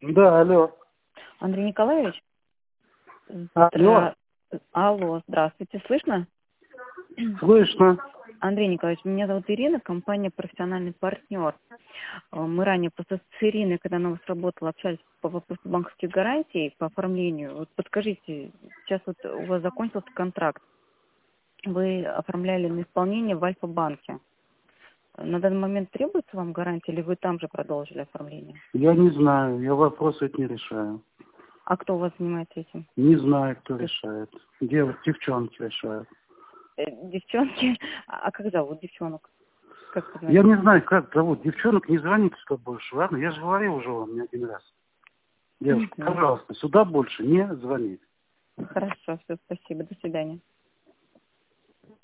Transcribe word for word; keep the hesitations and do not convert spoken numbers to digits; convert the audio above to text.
Да, алло. Андрей Николаевич? Алло. Здра- Алло, здравствуйте, слышно? Слышно. Андрей Николаевич, меня зовут Ирина, компания «Профессиональный партнер». Э, Мы ранее просто с Ириной, когда она у вас работала, общались по вопросу банковских гарантий, по оформлению. Вот подскажите, сейчас вот у вас закончился контракт. Вы оформляли на исполнение в Альфа-банке. На данный момент требуется вам гарантия, или вы там же продолжили оформление? Я не знаю, я вопросы эти не решаю. А кто у вас занимается этим? Не знаю, кто решает. Дев, девчонки решают. Э, Девчонки? А а как зовут девчонок? Как вы Я знаете? не знаю, как зовут. Девчонок не звоните сюда больше, ладно? Я же говорил уже вам не один раз. Девушка, Мгм. пожалуйста, сюда больше не звоните. Хорошо, все, спасибо, до свидания.